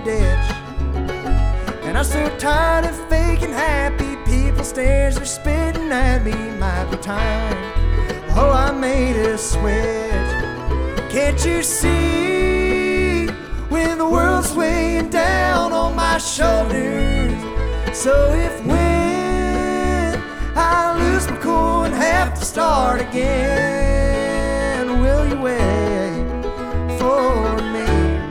ditch. And I'm so tired of faking happy. People stares are spitting at me. Might be time. Oh, I made a switch. Can't you see when the world's weighing down on my shoulders? So if when I lose my cool and have to start again,